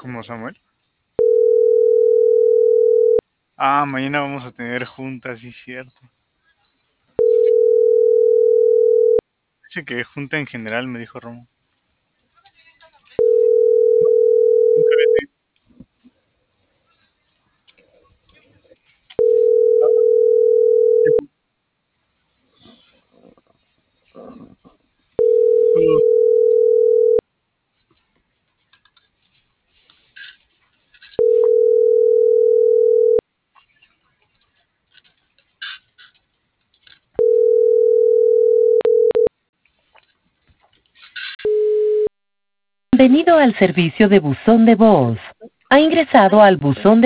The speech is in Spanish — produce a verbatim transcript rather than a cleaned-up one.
¿Cómo, Samuel? Ah, mañana vamos a tener juntas, sí, cierto. Dice que junta en general, me dijo Romo. Nunca había tenido. Bienvenido al servicio de buzón de voz. Ha ingresado al buzón de